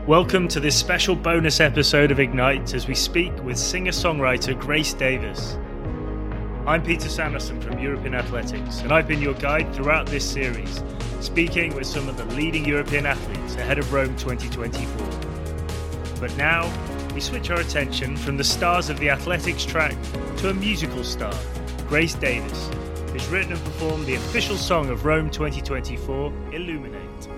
Welcome to this special bonus episode of Ignite as we speak with singer-songwriter Grace Davis. I'm Peter Sanderson from European Athletics, and I've been your guide throughout this series, speaking with some of the leading European athletes ahead of Rome 2024. But now, we switch our attention from the stars of the athletics track to a musical star, Grace Davis, who's written and performed the official song of Rome 2024, Illuminate.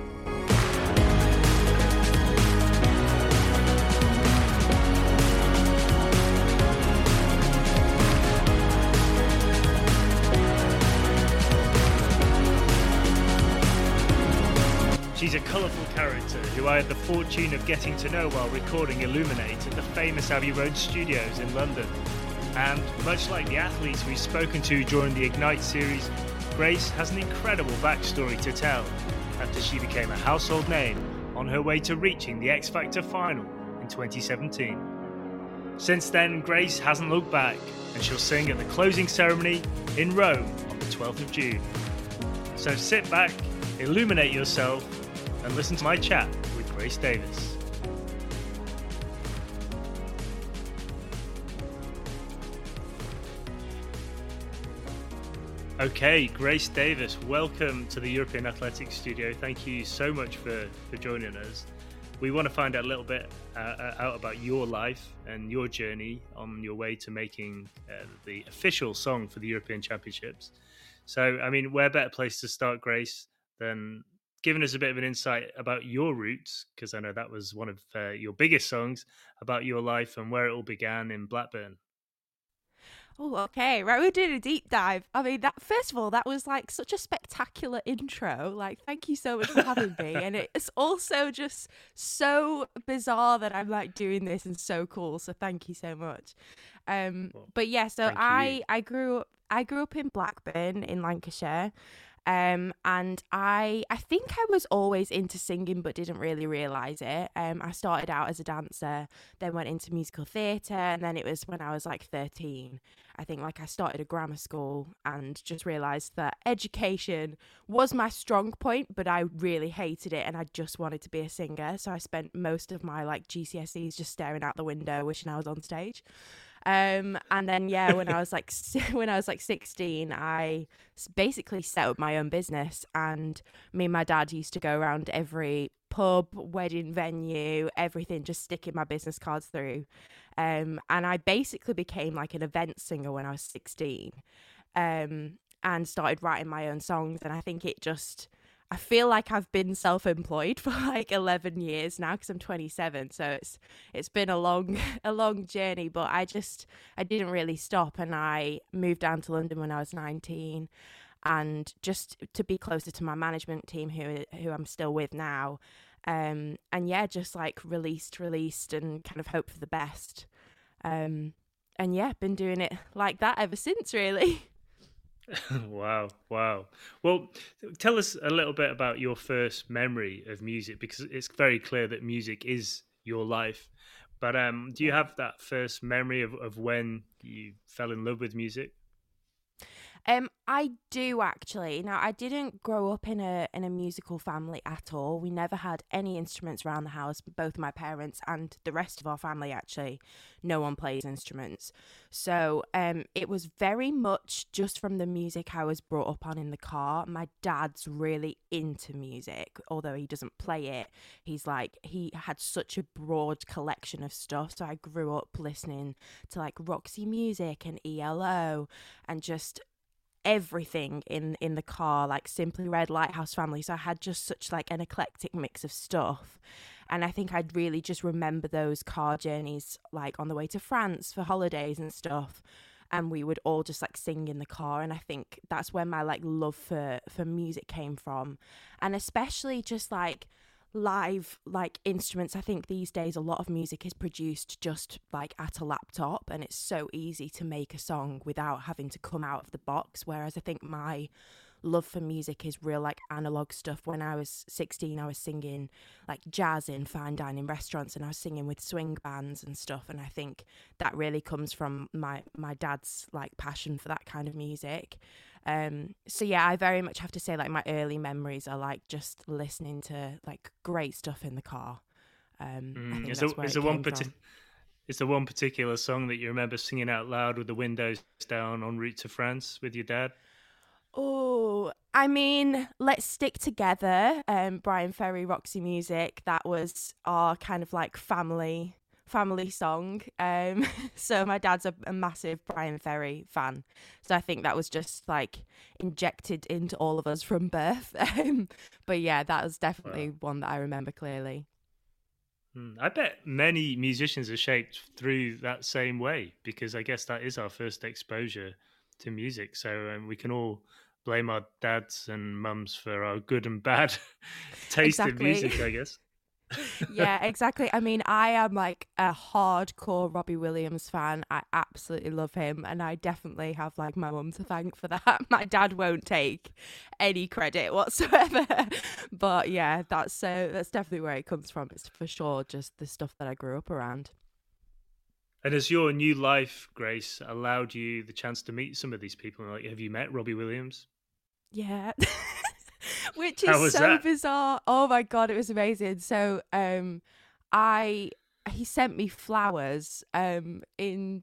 She's a colourful character who I had the fortune of getting to know while recording Illuminate at the famous Abbey Road Studios in London. And much like the athletes we've spoken to during the Ignite series, Grace has an incredible backstory to tell after she became a household name on her way to reaching the X Factor final in 2017. Since then, Grace hasn't looked back, and she'll sing at the closing ceremony in Rome on the 12th of June. So sit back, illuminate yourself, and listen to my chat with Grace Davis. Okay, Grace Davis, welcome to the European Athletics Studio. Thank you so much for joining us. We want to find out a little bit out about your life and your journey on your way to making the official song for the European Championships. So, I mean, where better place to start, Grace, than giving us a bit of an insight about your roots, because I know that was one of your biggest songs, about your life and where it all began in Blackburn. Oh, okay. Right, we're doing a deep dive. I mean, that first of all, that was like such a spectacular intro. Like, thank you so much for having me. And it's also just so bizarre that I'm like doing this and so cool. So thank you so much. But yeah, so I grew up in Blackburn in Lancashire. And I think I was always into singing but didn't really realise it. I started out as a dancer, then went into musical theatre, and then it was when I was like 13. I think like I started a grammar school and just realised that education was my strong point, but I really hated it and I just wanted to be a singer. So I spent most of my like GCSEs just staring out the window wishing I was on stage. And then when I was like 16, I basically set up my own business, and me and my dad used to go around every pub, wedding venue, everything, just sticking my business cards through. And I basically became like an event singer when I was 16, and started writing my own songs. And I think I feel like I've been self-employed for like 11 years now because I'm 27. So it's been a long journey, but I didn't really stop, and I moved down to London when I was 19, and just to be closer to my management team who I'm still with now. And yeah, just like released and kind of hope for the best. And yeah, been doing it like that ever since, really. Wow. Well, tell us a little bit about your first memory of music, because it's very clear that music is your life. But do you have that first memory of when you fell in love with music? I do actually. Now, I didn't grow up in a musical family at all. We never had any instruments around the house. Both my parents and the rest of our family, actually, no one plays instruments. So it was very much just from the music I was brought up on in the car. My dad's really into music, although he doesn't play it. He had such a broad collection of stuff. So I grew up listening to like Roxy Music and ELO and just everything in the car, like Simply Red, Lighthouse Family. So I had just such like an eclectic mix of stuff, and I think I'd really just remember those car journeys like on the way to France for holidays and stuff, and we would all just like sing in the car. And I think that's where my like love for music came from, and especially just like live like instruments. I think these days a lot of music is produced just like at a laptop, and it's so easy to make a song without having to come out of the box, whereas I think my love for music is real like analog stuff. When I was 16, I was singing like jazz in fine dining restaurants, and I was singing with swing bands and stuff, and I think that really comes from my dad's like passion for that kind of music. So yeah, I very much have to say like my early memories are like just listening to like great stuff in the car. I think Is that's where it came from. is there one particular song that you remember singing out loud with the windows down en route to France with your dad? Oh, I mean, let's stick together. Brian Ferry, Roxy Music. That was our kind of like family song. So my dad's a massive Brian Ferry fan. So I think that was just like injected into all of us from birth. But yeah, that was definitely Wow. one that I remember clearly. I bet many musicians are shaped through that same way because I guess that is our first exposure to music. So we can all blame our dads and mums for our good and bad taste in Exactly. music, I guess. Yeah, exactly. I mean, I am like a hardcore Robbie Williams fan. I absolutely love him, and I definitely have like my mum to thank for that. My dad won't take any credit whatsoever. But yeah, that's definitely where it comes from. It's for sure just the stuff that I grew up around. And has your new life, Grace, allowed you the chance to meet some of these people? Like, have you met Robbie Williams? Yeah. Which is How was so that? bizarre. Oh my god, it was amazing. So I he sent me flowers in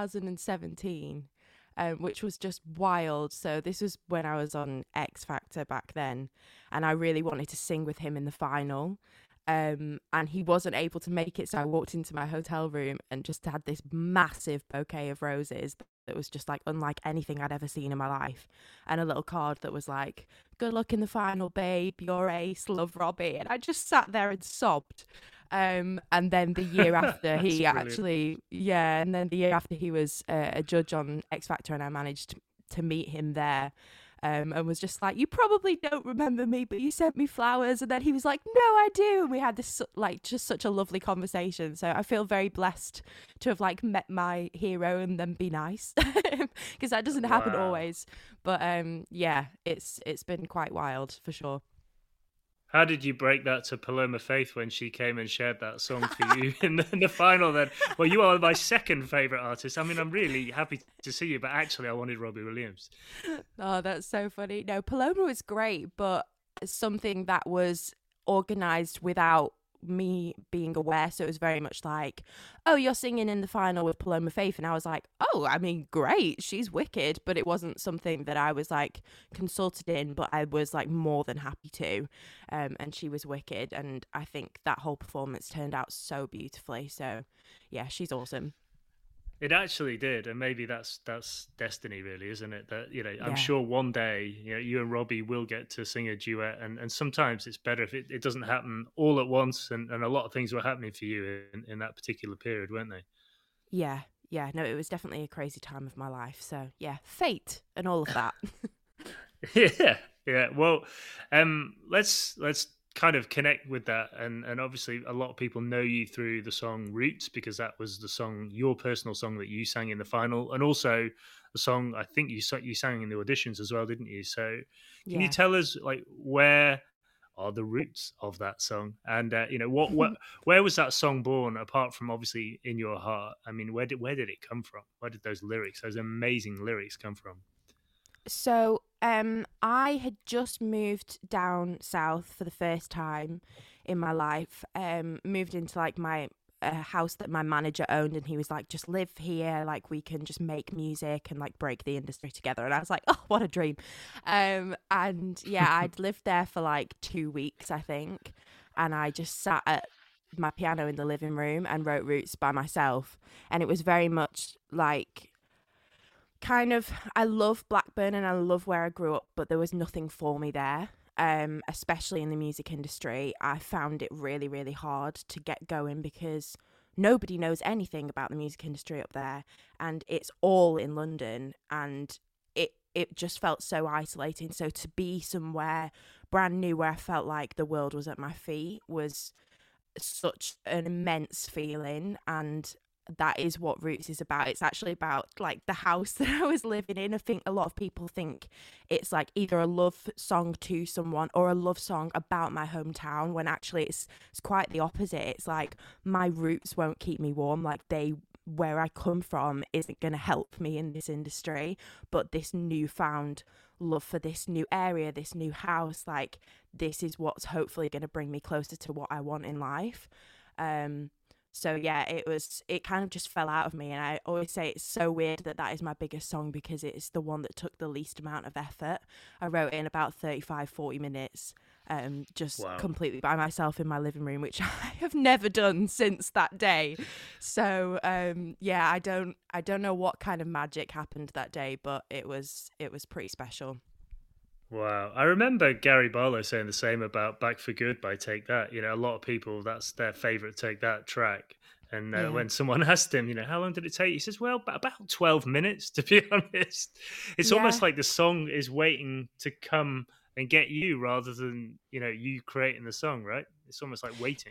2017, which was just wild. So this was when I was on X Factor back then, and I really wanted to sing with him in the final. And he wasn't able to make it, so I walked into my hotel room and just had this massive bouquet of roses that was just like unlike anything I'd ever seen in my life, and a little card that was like, "Good luck in the final, babe. You're ace. Love, Robbie." And I just sat there and sobbed. And then the year after That's he brilliant. actually, yeah, and then the year after he was a judge on X Factor, and I managed to meet him there. And was just like, "You probably don't remember me, but you sent me flowers." And then he was like, "No, I do." And we had this like just such a lovely conversation. So I feel very blessed to have like met my hero and then be nice, because that doesn't happen Wow. always. But yeah, it's been quite wild for sure. How did you break that to Paloma Faith when she came and shared that song for you in the final then? Well, you are my second favourite artist. I mean, I'm really happy to see you, but actually I wanted Robbie Williams. Oh, that's so funny. No, Paloma was great, but something that was organized without me being aware. So it was very much like, "Oh, you're singing in the final with Paloma Faith." And I was like, "Oh, I mean, great. She's wicked." But it wasn't something that I was like consulted in, but I was like more than happy to. And she was wicked. And I think that whole performance turned out so beautifully. So yeah, she's awesome. It actually did, and maybe that's destiny, really, isn't it? That I'm Yeah. sure one day, you and Robbie will get to sing a duet, and sometimes it's better if it doesn't happen all at once. And a lot of things were happening for you in that particular period, weren't they? Yeah. Yeah. No, it was definitely a crazy time of my life. So yeah, fate and all of that. Yeah, yeah. Well, let's kind of connect with that, and obviously a lot of people know you through the song "Roots" because that was the song, your personal song that you sang in the final, and also a song I think you sang in the auditions as well, didn't you? So, can you Yeah. tell us like where are the roots of that song, and what where was that song born? Apart from obviously in your heart, I mean, where did it come from? Where did those lyrics, those amazing lyrics, come from? So, I had just moved down south for the first time in my life. Moved into like my house that my manager owned, and he was like, "Just live here. Like, we can just make music and like break the industry together." And I was like, "Oh, what a dream!" And yeah, I'd lived there for like 2 weeks, I think, and I just sat at my piano in the living room and wrote Roots by myself, and it was very much like kind of, I love Blackburn and I love where I grew up, but there was nothing for me there. Especially in the music industry, I found it really, really hard to get going because nobody knows anything about the music industry up there, and it's all in London, and it just felt so isolating. So to be somewhere brand new where I felt like the world was at my feet was such an immense feeling, and that is what Roots is about. It's actually about like the house that I was living in. I think a lot of people think it's like either a love song to someone or a love song about my hometown, when actually it's quite the opposite. It's like my roots won't keep me warm, like they, where I come from isn't going to help me in this industry, but this newfound love for this new area, this new house, like this is what's hopefully going to bring me closer to what I want in life. So yeah, it kind of just fell out of me, and I always say it's so weird that that is my biggest song because it's the one that took the least amount of effort. I wrote it in about 35-40 minutes, just Wow. completely by myself in my living room, which I have never done since that day. So yeah, I don't know what kind of magic happened that day, but it was pretty special. Wow. I remember Gary Barlow saying the same about Back for Good by Take That. A lot of people, that's their favorite Take That track. And Yeah. when someone asked him, how long did it take? He says, well, about 12 minutes, to be honest. It's Yeah. almost like the song is waiting to come and get you rather than, you creating the song, right? It's almost like waiting.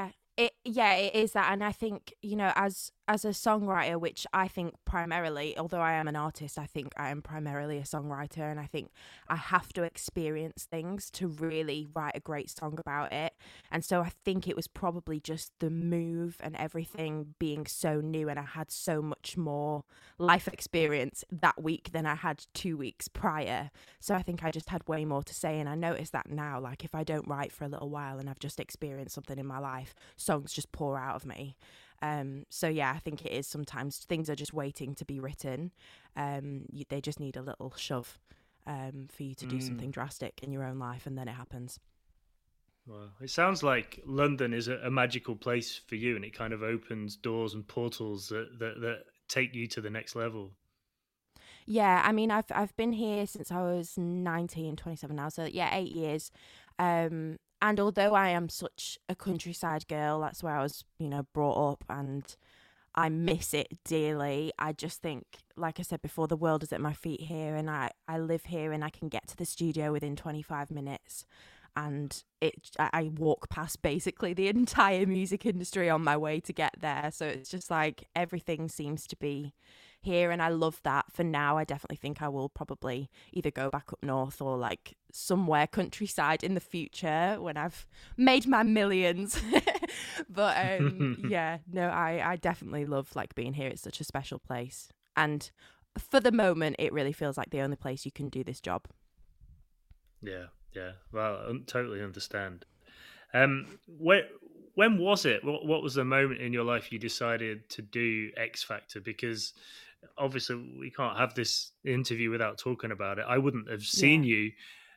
It is that, and I think, as a songwriter, which I think primarily, although I am an artist, I think I am primarily a songwriter, and I think I have to experience things to really write a great song about it. And so I think it was probably just the move and everything being so new, and I had so much more life experience that week than I had 2 weeks prior. So I think I just had way more to say, and I notice that now, like if I don't write for a little while and I've just experienced something in my life, songs just pour out of me. So yeah, I think it is sometimes things are just waiting to be written. They just need a little shove for you to do something drastic in your own life, and then it happens. Well, it sounds like London is a magical place for you, and it kind of opens doors and portals that take you to the next level. Yeah, I mean, I've been here since I was 19, 27 now, so yeah, 8 years. And although I am such a countryside girl, that's where I was, brought up, and I miss it dearly. I just think, like I said before, the world is at my feet here, and I live here, and I can get to the studio within 25 minutes. And I walk past basically the entire music industry on my way to get there. So it's just like everything seems to be here, and I love that. For now, I definitely think I will probably either go back up north or like somewhere countryside in the future when I've made my millions. But yeah, no, I definitely love like being here. It's such a special place, and for the moment, it really feels like the only place you can do this job. Yeah, yeah. Well, I totally understand. When was it? What was the moment in your life you decided to do X Factor? Because obviously we can't have this interview without talking about it. I wouldn't have seen Yeah, you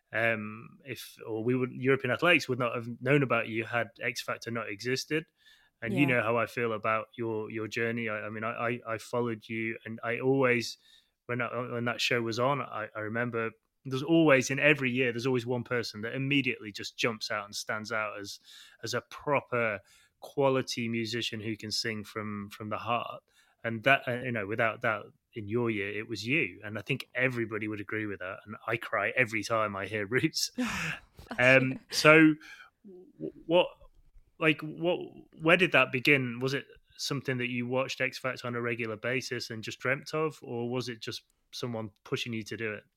if, or we would, European Athletics would not have known about you had X Factor not existed. And you yeah, know how I feel about your journey. I mean, I followed you, and I always when that show was on, I remember there's always in every year there's always one person that immediately just jumps out and stands out as a proper quality musician who can sing from the heart. And that without doubt, in your year it was you, and I think everybody would agree with that. And I cry every time I hear Roots. bless you. So what what where did that begin? Was it something that you watched X Factor on a regular basis and just dreamt of, or was it just someone pushing you to do it?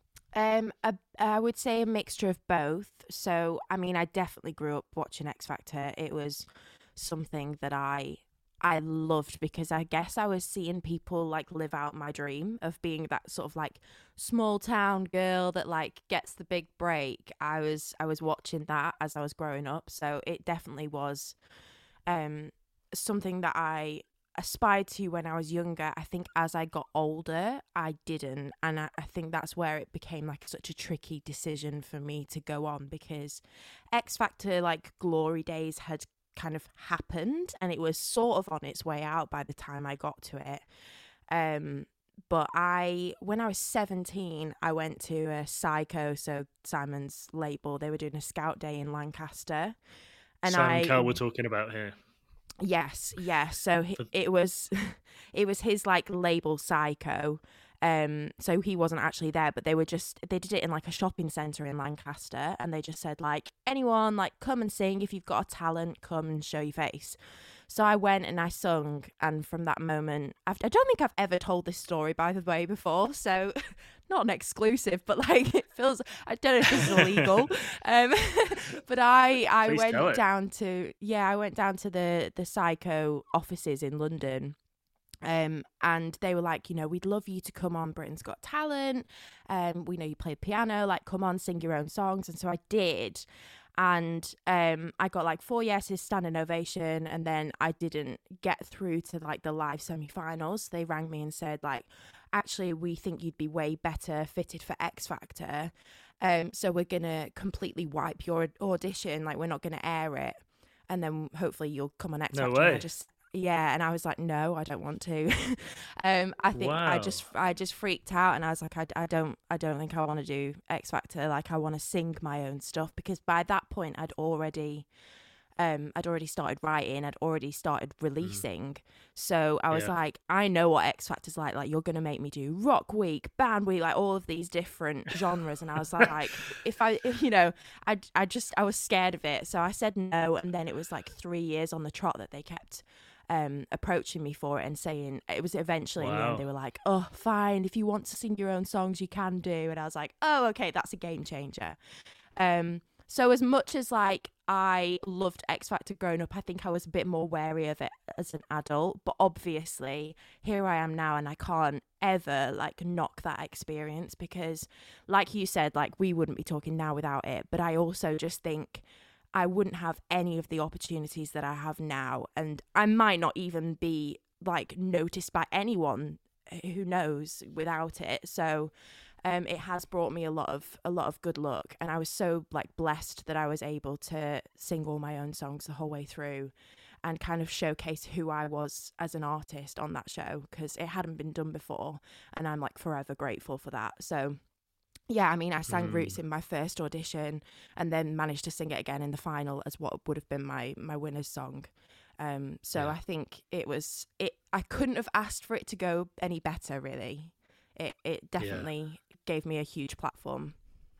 I would say a mixture of both. So, I mean, I definitely grew up watching X Factor. It was something that I loved because I guess I was seeing people like live out my dream of being that sort of like small town girl that like gets the big break. I was watching that as I was growing up, so it definitely was um something that I aspired to when I was younger. I think as I got older, I didn't. And I think that's where it became like such a tricky decision for me to go on because X Factor, like glory days, had kind of happened and it was sort of on its way out by the time I got to it. But when I was 17, I went to a Psycho, so Simon's label. They were doing a scout day in Lancaster. And Simon Cowell we're talking about here. Yes, yes. So it was, it was his like label Psycho. So he wasn't actually there, but they did it in like a shopping centre in Lancaster, and they just said like anyone like come and sing if you've got a talent, come and show your face. So I went and I sung, and from that moment, I don't think I've ever told this story by the way before, so not an exclusive, but like it feels I don't know if this is illegal. Um, but I Please tell went it. down to I went down to the Psycho offices in London. And they were like, we'd love you to come on Britain's Got Talent. We know you play piano, like come on, sing your own songs. And so I did. And I got like 4 yeses, standing ovation, and then I didn't get through to like the live semi-finals. They rang me and said like, actually, we think you'd be way better fitted for X Factor, so we're gonna completely wipe your audition, like we're not gonna air it, and then hopefully you'll come on X No Factor. way. Yeah, and I was like, no, I don't want to. I think Wow. I just freaked out, and I was like, I don't think I want to do X Factor. Like, I want to sing my own stuff, because by that point I'd already started writing, I'd already started releasing. So I was Yeah. like, I know what X Factor's like. Like, you're gonna make me do Rock Week, Band Week, like all of these different genres. And I was like, I was scared of it. So I said no, and then it was like 3 years on the trot that they kept approaching me for it and saying, it was eventually in the Wow. end they were like, oh, fine, if you want to sing your own songs you can do. And I was like, oh, okay, that's a game changer. So as much as like I loved X Factor growing up, I think I was a bit more wary of it as an adult. But obviously here I am now, and I can't ever like knock that experience, because like you said, like we wouldn't be talking now without it. But I also just think I wouldn't have any of the opportunities that I have now, and I might not even be like noticed by anyone, who knows, without it. So it has brought me a lot of good luck, and I was so like blessed that I was able to sing all my own songs the whole way through and kind of showcase who I was as an artist on that show, because it hadn't been done before, and I'm like forever grateful for that. So yeah, I mean, I sang Roots in my first audition, and then managed to sing it again in the final as what would have been my winner's song. So Yeah. I think I couldn't have asked for it to go any better, really. It Yeah. definitely gave me a huge platform.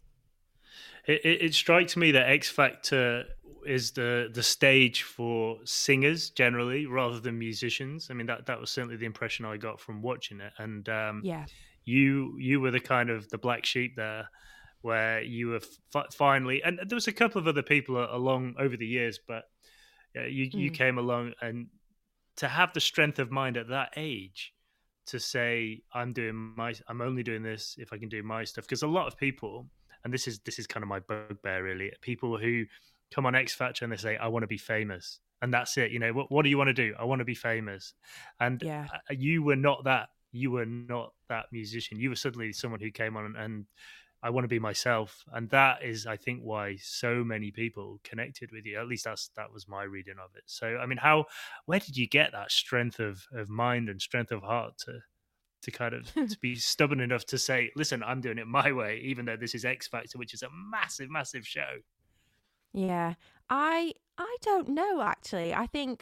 It strikes me that X Factor is the stage for singers generally, rather than musicians. I mean, that was certainly the impression I got from watching it. And Yeah. you were the kind of the black sheep there, where you were finally, and there was a couple of other people along over the years, but you Mm. came along, and to have the strength of mind at that age to say, I'm only doing this if I can do my stuff. Because a lot of people, and this is kind of my bugbear really, people who come on X Factor and they say, I want to be famous, and that's it. What do you want to do? I want to be famous. And Yeah. you were not that. You were not that musician. You were suddenly someone who came on and I want to be myself, and that is, I think, why so many people connected with you. At least that was my reading of it. So, I mean, where did you get that strength of mind and strength of heart to kind of to be stubborn enough to say, listen, I'm doing it my way, even though this is X Factor, which is a massive, massive show. Yeah. I don't know, actually. I think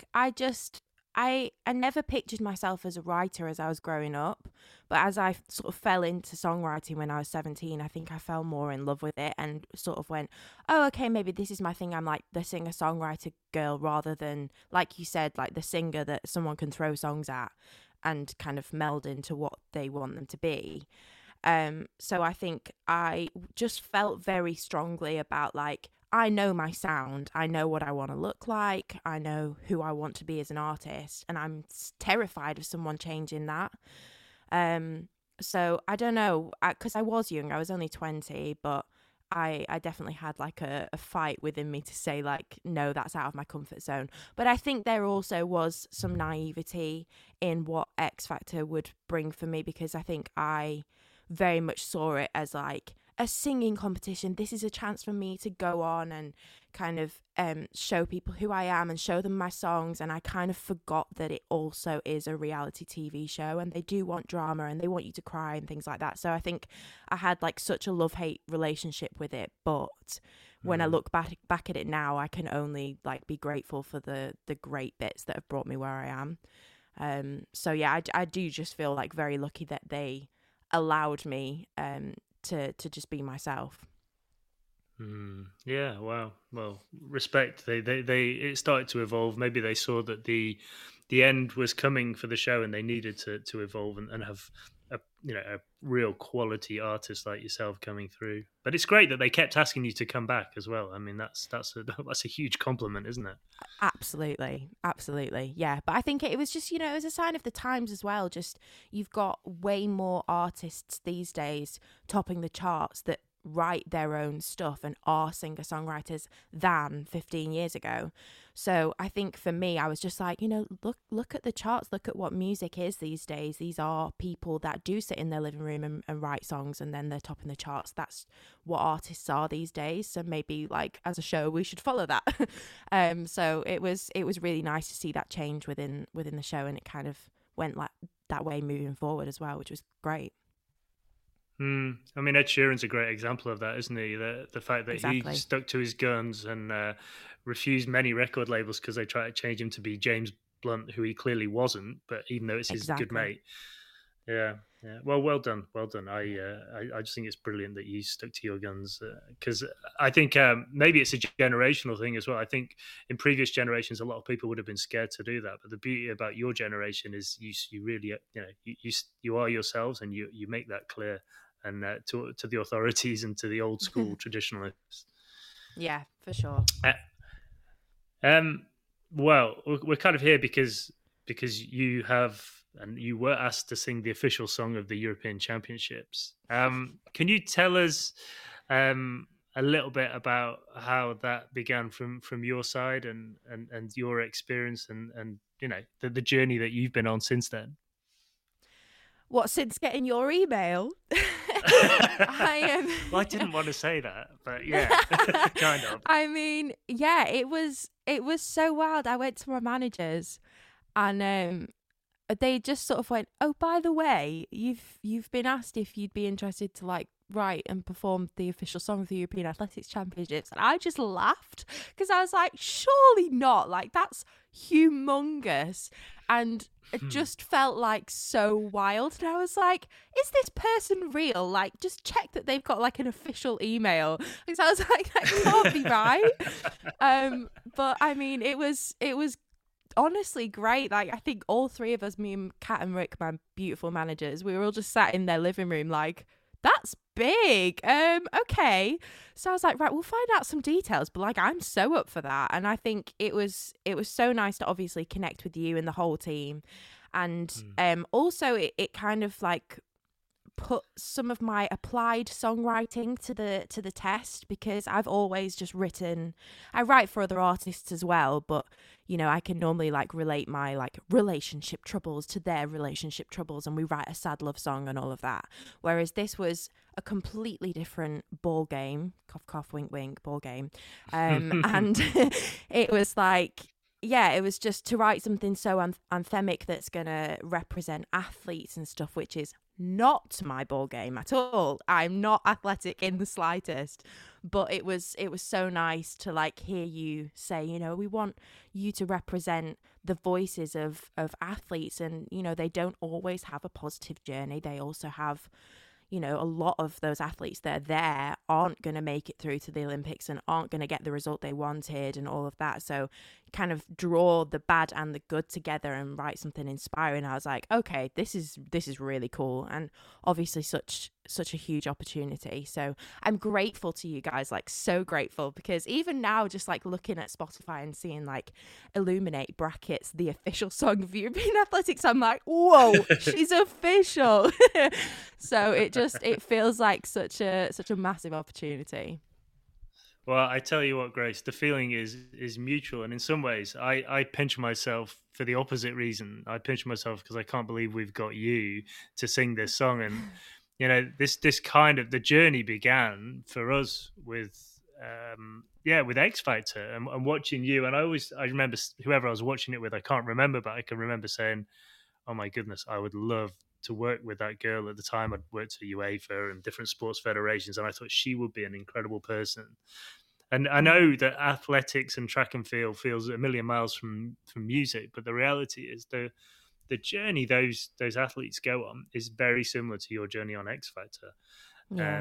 I never pictured myself as a writer as I was growing up, but as I sort of fell into songwriting when I was 17, I think I fell more in love with it and sort of went, oh, okay, maybe this is my thing. I'm like the singer-songwriter girl, rather than, like you said, like the singer that someone can throw songs at and kind of meld into what they want them to be. So I think I just felt very strongly about like, I know my sound, I know what I want to look like, I know who I want to be as an artist, and I'm terrified of someone changing that. So I don't know, because I was young, I was only 20, but I definitely had like a fight within me to say like, no, that's out of my comfort zone. But I think there also was some naivety in what X Factor would bring for me, because I think I very much saw it as like a singing competition. This is a chance for me to go on and kind of show people who I am and show them my songs. And I kind of forgot that it also is a reality TV show, and they do want drama and they want you to cry and things like that. So I think I had like such a love-hate relationship with it. But when I look back at it now, I can only like be grateful for the great bits that have brought me where I am. So yeah, I do just feel like very lucky that they allowed me to just be myself. Yeah, wow. Well, respect. They it started to evolve. Maybe they saw that the end was coming for the show, and they needed to evolve and have a real quality artist like yourself coming through. But it's great that they kept asking you to come back as well. I mean, that's that's a huge compliment, isn't it? Absolutely, yeah. But I think it was just, it was a sign of the times as well. Just, you've got way more artists these days topping the charts that write their own stuff and are singer-songwriters than 15 years ago. So I think for me, I was just like, look at the charts, look at what music is these days. These are people that do sit in their living room and write songs, and then they're topping the charts. That's what artists are these days. So maybe like as a show, we should follow that. So it was really nice to see that change within the show, and it kind of went like that way moving forward as well, which was great. I mean, Ed Sheeran's a great example of that, isn't he? The fact that Exactly. he stuck to his guns and refused many record labels because they tried to change him to be James Blunt, who he clearly wasn't. But even though it's his good Exactly. mate, yeah. Well done. I just think it's brilliant that you stuck to your guns, because I think maybe it's a generational thing as well. I think in previous generations, a lot of people would have been scared to do that. But the beauty about your generation is you really, you are yourselves, and you make that clear, and to the authorities and to the old school traditionalists. Yeah, for sure. Well, we're kind of here because you have, and you were asked to sing the official song of the European Championships. Can you tell us a little bit about how that began from your side, and your experience, and the journey that you've been on since then? What, since getting your email? Well, I didn't want to say that, but yeah, kind of. I mean, yeah, it was so wild. I went to my managers, and they just sort of went, "Oh, by the way, you've been asked if you'd be interested to like write and perform the official song of the European Athletics Championships." And I just laughed because I was like, "Surely not! Like that's humongous." And it just felt like so wild. And I was like, is this person real? Like, just check that they've got like an official email. Because I was like, that can't be right. But I mean, it was honestly great. Like, I think all three of us, me and Kat and Rick, my beautiful managers, we were all just sat in their living room like, that's big. Okay. So I was like, right, we'll find out some details, but like I'm so up for that. And I think it was so nice to obviously connect with you and the whole team. And also it kind of like put some of my applied songwriting to the test, because I've always just I write for other artists as well, but I can normally like relate my like relationship troubles to their relationship troubles, and we write a sad love song and all of that, whereas this was a completely different ball game, cough cough wink wink, ball game. And it was like, yeah, it was just to write something so anthemic that's going to represent athletes and stuff, which is not my ball game at all. I'm not athletic in the slightest, but it was so nice to like hear you say, we want you to represent the voices of athletes, and they don't always have a positive journey. They also have a lot of those athletes that are there aren't going to make it through to the Olympics and aren't going to get the result they wanted and all of that. So kind of draw the bad and the good together and write something inspiring. I was like, okay, this is really cool, and obviously such a huge opportunity. So I'm grateful to you guys, like so grateful, because even now just like looking at Spotify and seeing like Illuminate brackets the official song of European Athletics, I'm like, whoa, she's official. So it feels like such a massive opportunity. Well, I tell you what, Grace, the feeling is mutual, and in some ways, I pinch myself for the opposite reason. I pinch myself because I can't believe we've got you to sing this song, and this kind of the journey began for us with with X Factor and watching you. And I remember whoever I was watching it with, I can't remember, but I can remember saying, "Oh my goodness, I would love to work with that girl." At the time, I'd worked for UEFA and different sports federations, and I thought she would be an incredible person. And I know that athletics and track and field feels a million miles from music, but the reality is the journey those athletes go on is very similar to your journey on X Factor. Yeah.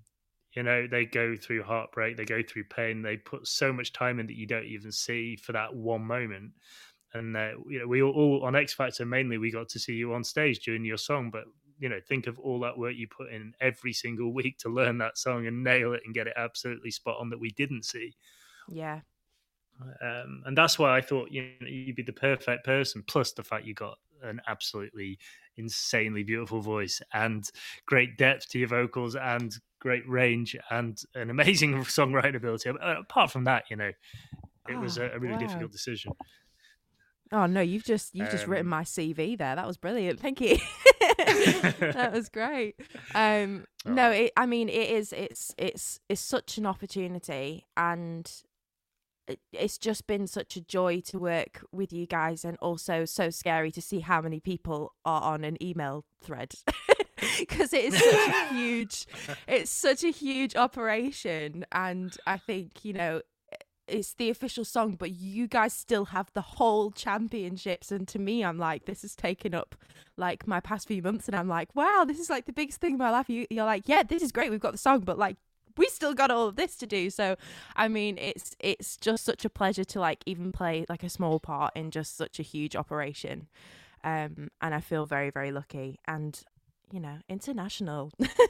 They go through heartbreak, they go through pain, they put so much time in that you don't even see for that one moment. And we all on X Factor mainly, we got to see you on stage during your song, but think of all that work you put in every single week to learn that song and nail it and get it absolutely spot on that we didn't see. Yeah. And that's why I thought you'd be the perfect person. Plus the fact you got an absolutely insanely beautiful voice and great depth to your vocals and great range and an amazing songwriting ability. Apart from that, it was Oh, a really wow. difficult decision. Oh no, you've just written Um, my CV there. That was brilliant. Thank you. That was great. No, oh, I mean, it's such an opportunity, and it's just been such a joy to work with you guys, and also so scary to see how many people are on an email thread because it's such a huge operation, and I think it's the official song, but you guys still have the whole championships. And to me, I'm like, this has taken up like my past few months, and I'm like, wow, this is like the biggest thing in my life. You're like, yeah, this is great. We've got the song, but like, we still got all of this to do. So, I mean, it's just such a pleasure to like even play like a small part in just such a huge operation. And I feel very, very lucky and international.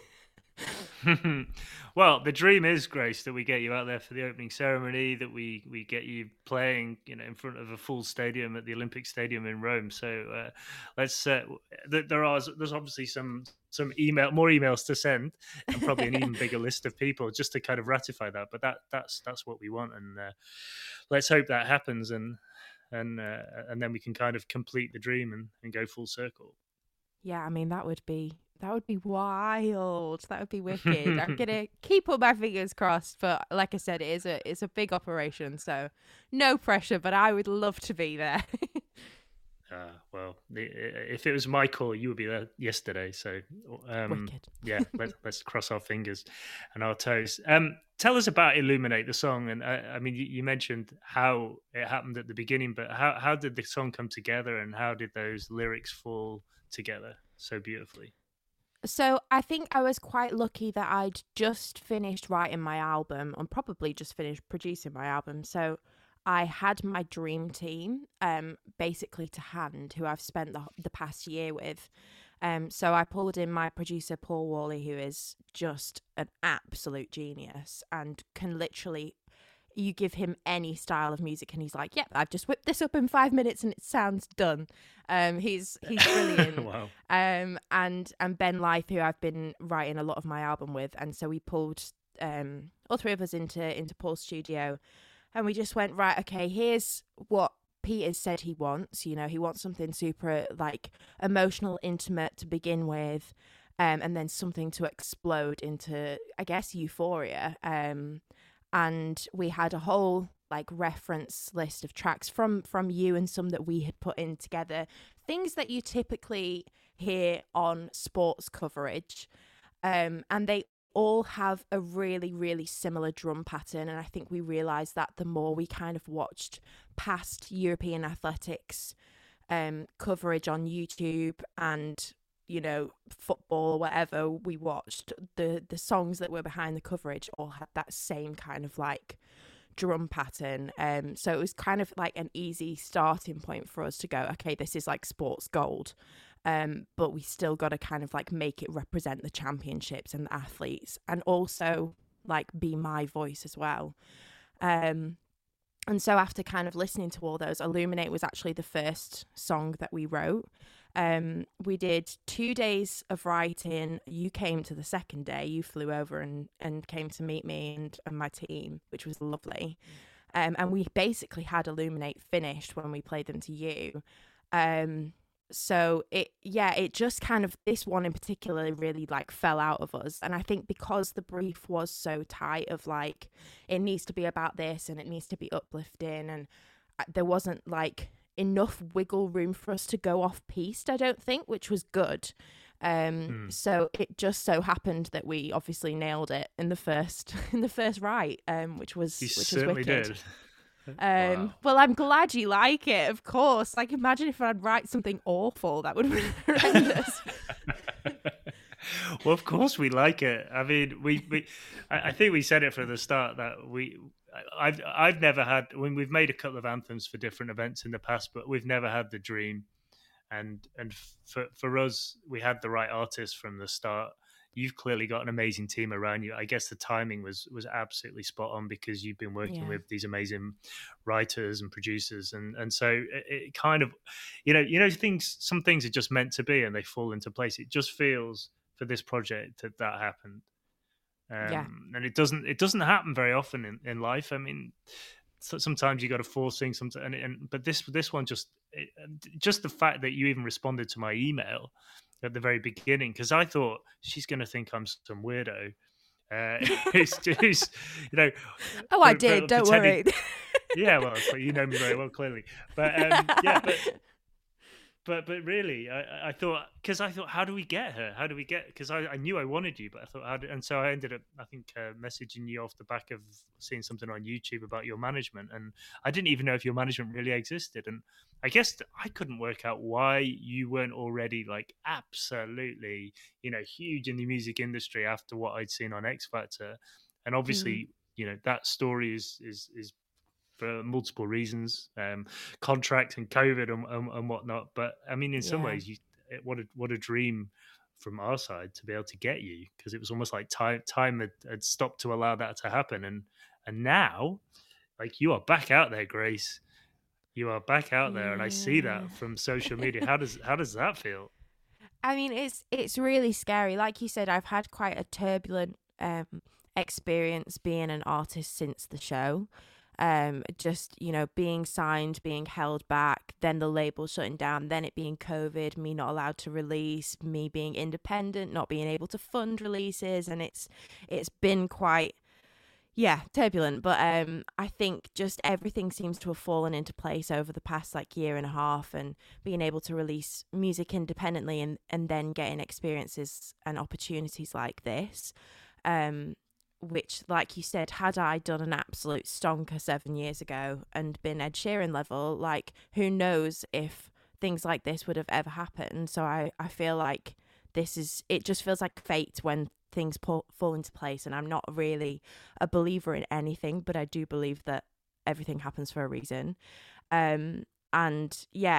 well, the dream is, Grace, that we get you out there for the opening ceremony, that we get you playing, in front of a full stadium at the Olympic Stadium in Rome. So let's. There's obviously some more emails to send, and probably an even bigger list of people just to kind of ratify that. But that's what we want, and let's hope that happens, and then we can kind of complete the dream and go full circle. Yeah, I mean that would be wild. That would be wicked. I'm gonna keep all my fingers crossed, but like I said, it's a big operation, so no pressure. But I would love to be there. Well, if it was my call, you would be there yesterday. So, Wicked. yeah, let's cross our fingers and our toes. Tell us about "Illuminate" the song, and I mean, you mentioned how it happened at the beginning, but how did the song come together, and how did those lyrics fall together so beautifully? So I think I was quite lucky that I'd just finished writing my album and probably just finished producing my album. So I had my dream team basically to hand who I've spent the past year with. So I pulled in my producer Paul Worley, who is just an absolute genius and can literally, you give him any style of music and he's like, "Yep, I've just whipped this up in 5 minutes and it sounds done." He's brilliant. Wow. And Ben Lyth, who I've been writing a lot of my album with, and so we pulled all three of us into Paul's studio, and we just went, right, okay, here's what Peter said he wants. He wants something super like emotional, intimate to begin with, and then something to explode into, I guess, euphoria. And we had a whole like reference list of tracks from you and some that we had put in together, things that you typically hear on sports coverage, and they all have a really, really similar drum pattern. And I think we realized that the more we kind of watched past European athletics coverage on YouTube and football or whatever we watched, the songs that were behind the coverage all had that same kind of like drum pattern. So it was kind of like an easy starting point for us to go, okay, this is like sports gold. But we still got to kind of like make it represent the championships and the athletes, and also like be my voice as well. And so after kind of listening to all those, Illuminate was actually the first song that we wrote. We did 2 days of writing. You came to the second day. You flew over and came to meet me and my team, which was lovely. And we basically had Illuminate finished when we played them to you. So it just kind of, this one in particular really like fell out of us. And I think because the brief was so tight of like, it needs to be about this and it needs to be uplifting, and there wasn't like enough wiggle room for us to go off piste, I don't think, which was good. So it just so happened that we obviously nailed it in the first write, which was Certainly wicked. did. Wow. Well, I'm glad you like it, of course. Like, imagine if I'd write something awful. That would have been horrendous. Well, of course we like it. I mean, I think we said it from the start that I've never had, when we've made a couple of anthems for different events in the past, but we've never had the dream. And for us, we had the right artist from the start. you've clearly got an amazing team around you. I guess the timing was absolutely spot on because you've been working Yeah. with these amazing writers and producers, and so it kind of, things. Some things are just meant to be, and they fall into place. It just feels for this project that happened. Yeah. And it doesn't happen very often in life. I mean, sometimes you got to force things. But this one just the fact that you even responded to my email at the very beginning, because I thought she's going to think I'm some weirdo. Who's Oh, I did. Don't worry. Yeah, well, so you know me very well, clearly. But yeah, but really, I thought, because I thought, how do we get her? How do we get? Because I knew I wanted you, but I thought, and so I ended up, I think, messaging you off the back of seeing something on YouTube about your management, and I didn't even know if your management really existed, and I guess I couldn't work out why you weren't already like absolutely, huge in the music industry after what I'd seen on X Factor, and Mm, obviously, that story is for multiple reasons, contract and COVID and whatnot. But I mean, in some yeah. ways, what a dream from our side to be able to get you, because it was almost like time had stopped to allow that to happen, and now, like, you are back out there, Grace. You are back out there, and I see Yeah. that from social media. How does that feel? I mean, it's really scary. Like you said, I've had quite a turbulent experience being an artist since the show. Just, being signed, being held back, then the label shutting down, then it being COVID, me not allowed to release, me being independent, not being able to fund releases, and it's been quite, yeah, turbulent. But I think just everything seems to have fallen into place over the past like year and a half, and being able to release music independently, and then getting experiences and opportunities like this. Um, which, like you said, had I done an absolute stonker 7 years ago and been Ed Sheeran level, like, who knows if things like this would have ever happened. So I feel like it just feels like fate when things fall into place. And I'm not really a believer in anything, but I do believe that everything happens for a reason. Um, and yeah,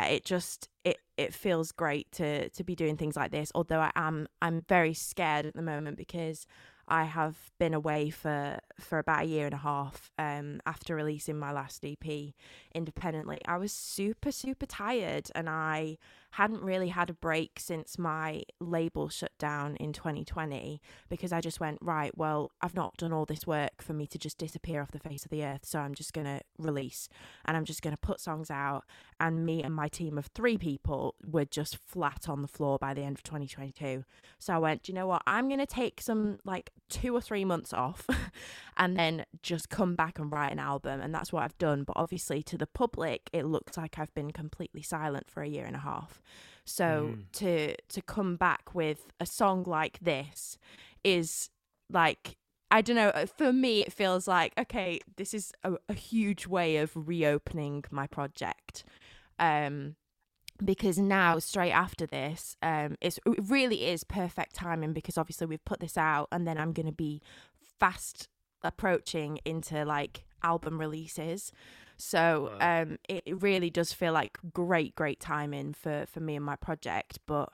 it feels great to be doing things like this. Although I'm very scared at the moment because I have been away for about a year and a half after releasing my last EP independently. I was super, super tired, and I hadn't really had a break since my label shut down in 2020, because I just went, right, well, I've not done all this work for me to just disappear off the face of the earth, so I'm just going to release, and I'm just going to put songs out. And me and my team of 3 people were just flat on the floor by the end of 2022. So I went, do you know what? I'm going to take some like 2 or 3 months off and then just come back and write an album. And that's what I've done. But obviously to the public, it looks like I've been completely silent for a year and a half. So Mm. to come back with a song like this is like, I don't know, for me, it feels like, okay, this is a huge way of reopening my project. Um, because now, straight after this, it really is perfect timing, because obviously we've put this out, and then I'm going to be fast approaching into like album releases. So Wow. it really does feel like great timing for me and my project. But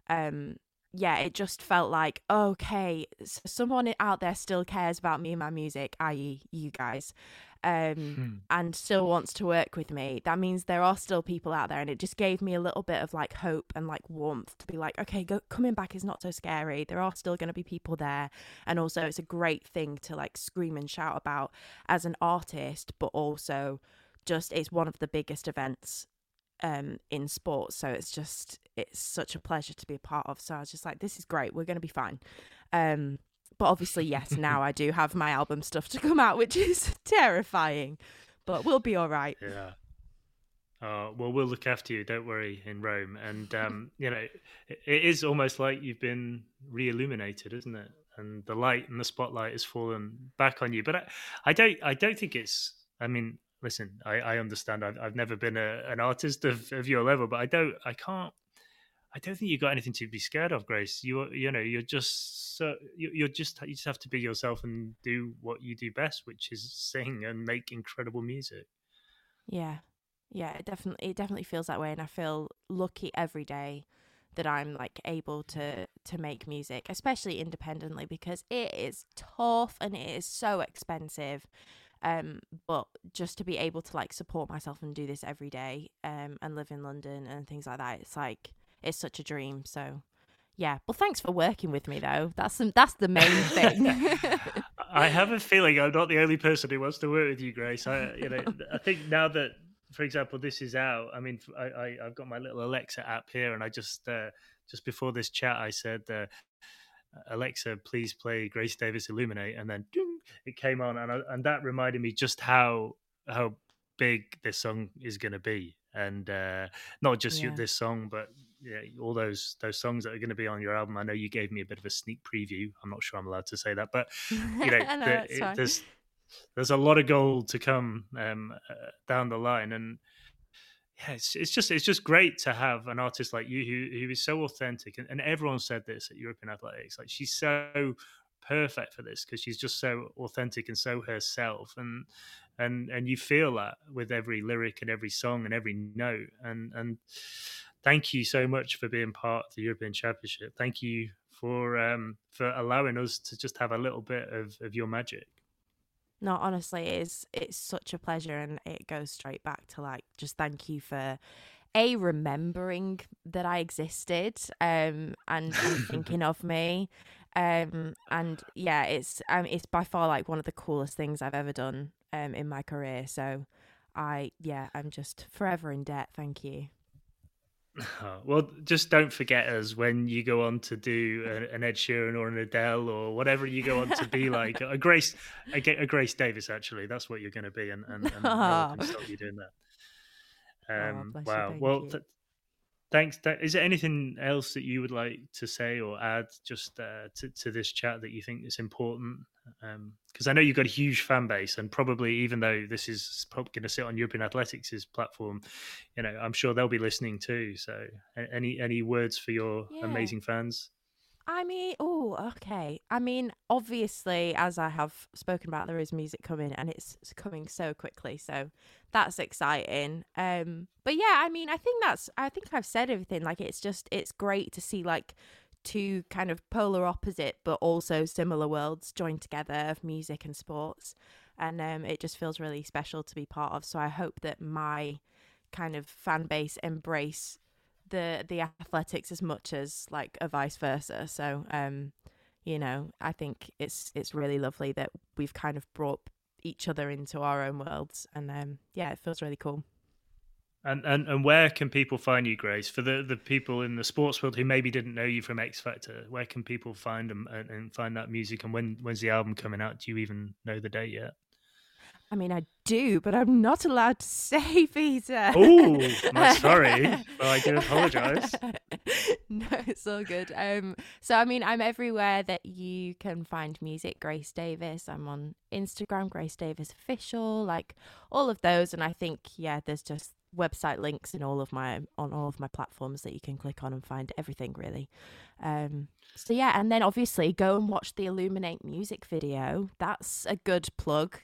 yeah, it just felt like, okay, someone out there still cares about me and my music, i.e. you guys, Hmm. and still wants to work with me. That means there are still people out there, and it just gave me a little bit of like hope and like warmth to be like, okay, coming back is not so scary. There are still going to be people there, and also it's a great thing to like scream and shout about as an artist, but also just it's one of the biggest events in sports, so it's such a pleasure to be a part of. So I was just like, this is great, we're going to be fine. But obviously, yes, now I do have my album stuff to come out, which is terrifying, but we'll be all right. Yeah. Well, we'll look after you. Don't worry, in Rome. And it is almost like you've been re-illuminated, isn't it? And the light and the spotlight has fallen back on you. But I don't think it's. I mean, listen, I understand. I've never been an artist of your level, but I don't think you've got anything to be scared of, Grace. You're just you just have to be yourself and do what you do best, which is sing and make incredible music. Yeah, yeah, it definitely feels that way, and I feel lucky every day that I'm like able to make music, especially independently, because it is tough and it is so expensive. But just to be able to like support myself and do this every day, and live in London and things like that, it's such a dream. So yeah. Well, thanks for working with me though. That's the main thing. I have a feeling I'm not the only person who wants to work with you, Grace. I think now that, for example, this is out, I mean, I've got my little Alexa app here, and I just before this chat, I said, Alexa, please play Grace Davis Illuminate, and then ding, it came on, and that reminded me just how big this song is going to be, and not just this song, but all those songs that are going to be on your album. I know you gave me a bit of a sneak preview. I'm not sure I'm allowed to say that, but there's a lot of gold to come down the line, and yeah, it's just great to have an artist like you who is so authentic, and everyone said this at European Athletics, like she's so perfect for this because she's just so authentic and so herself, and you feel that with every lyric and every song and every note, and thank you so much for being part of the European Championship. Thank you for allowing us to just have a little bit of your magic. No, honestly, it's such a pleasure, and it goes straight back to like just thank you for remembering that I existed, and thinking of me, and yeah, it's by far like one of the coolest things I've ever done in my career. So I'm just forever in debt. Thank you. Well, just don't forget us when you go on to do an Ed Sheeran or an Adele or whatever you go on to be, like a Grace Davis. Actually, that's what you're going to be, and no one can stop you doing that. Wow. Well, thanks. Is there anything else that you would like to say or add just to this chat that you think is important? Because I know you've got a huge fan base, and probably even though this is probably going to sit on European Athletics' platform, I'm sure they'll be listening too. So any words for your amazing fans? I mean, okay. I mean, obviously, as I have spoken about, there is music coming, and it's coming so quickly. So that's exciting. But yeah, I mean, I think I've said everything. Like, it's great to see like two kind of polar opposite but also similar worlds joined together of music and sports, and it just feels really special to be part of. So I hope that my kind of fan base embrace the athletics as much as like a vice versa. So I think it's really lovely that we've kind of brought each other into our own worlds, and it feels really cool. And where can people find you, Grace? For the people in the sports world who maybe didn't know you from X Factor, where can people find them and find that music? And when's the album coming out? Do you even know the date yet? I mean, I do, but I'm not allowed to say, Peter. Oh, I'm sorry. Well, I do apologise. No, it's all good. So, I mean, I'm everywhere that you can find music, Grace Davis. I'm on Instagram, Grace Davis Official, like all of those. And I think, there's just website links on all of my platforms that you can click on and find everything, really. So yeah, and then obviously go and watch the Illuminate music video. That's a good plug.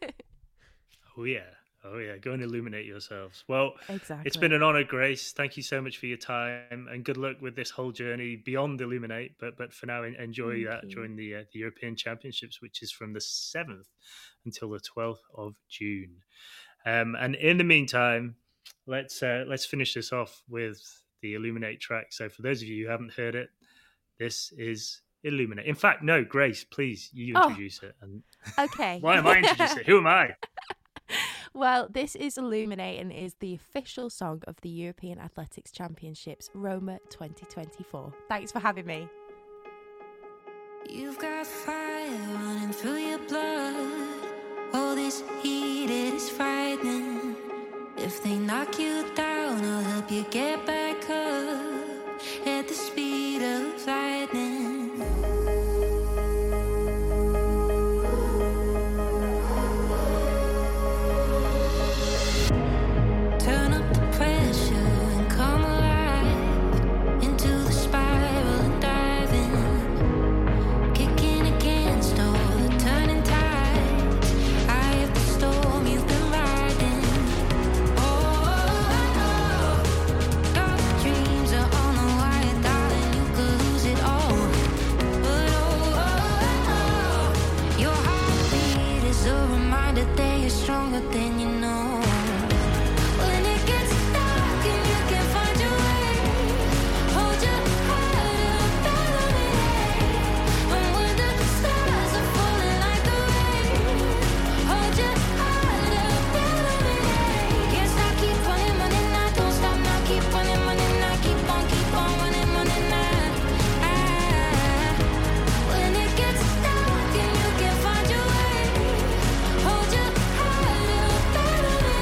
Oh yeah, go and illuminate yourselves. Well, exactly. It's been an honor, Grace. Thank you so much for your time, and good luck with this whole journey beyond Illuminate. But for now, enjoy that during the European Championships, which is from the 7th until the 12th of June. And in the meantime, let's finish this off with the Illuminate track. So for those of you who haven't heard it, this is Illuminate. In fact, no, Grace, please, you introduce it. And okay. Why am I introducing it? Who am I? Well, this is Illuminate, and is the official song of the European Athletics Championships Roma 2024. Thanks for having me. You've got fire running through your blood. All this heat, it is frightening. If they knock you down, I'll help you get back up at the speed of lightning. Turn up the pressure and come alive into the spiral and dive in. Kicking against all the turning tides. Eye of the storm you've been riding. Oh, dark dreams are stronger than you know. When it gets dark and you can't find your way, hold your heart up, follow me. And when the stars are falling like the rain, hold your heart up, follow me. Can't stop, keep running, running, I don't stop now. Keep running, running, I keep on running, running, when it gets dark and you can't find your way, hold your heart up, follow me.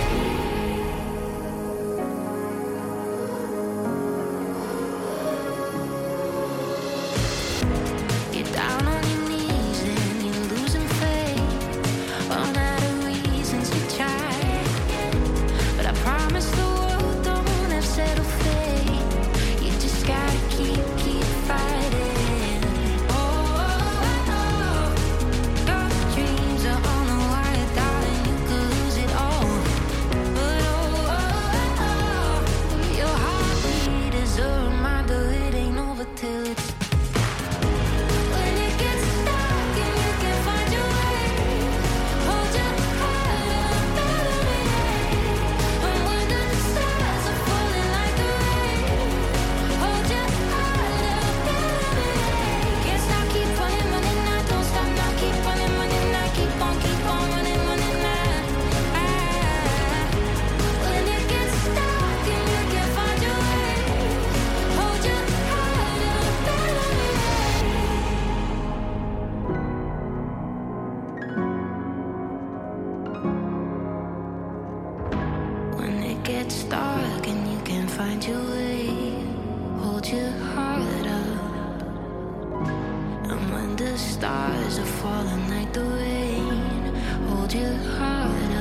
You're down on your knees and you're losing faith, run out of reasons to try, but I promise the world don't have settled fate. You just gotta keep fighting. Oh, your dreams are on the wire, darling, you could lose it all. But your heartbeat is a reminder it ain't over till it's. When it gets dark and you can't find your way, hold your heart up, follow me. And when the stars are falling like the rain, hold your heart up, follow me. Can't stop, keep running, running, I don't stop now. Keep running, running, I keep on running, running, when it gets dark and you can't find your way, hold your heart up, follow me. When it gets dark and you can't find your way, hold your heart up. And when the stars are falling like the rain, hold your heart